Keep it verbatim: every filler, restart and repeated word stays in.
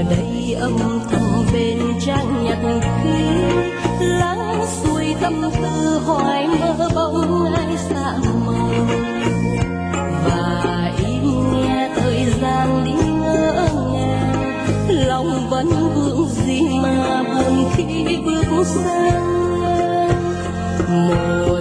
đây âm thầm bên trang nhật ký, lắng xuôi tâm tư hoài mơ bóng ai xa màu, và im nghe thời gian đi ngỡ ngàng, lòng vẫn vương gì mà buồn khi bước sang một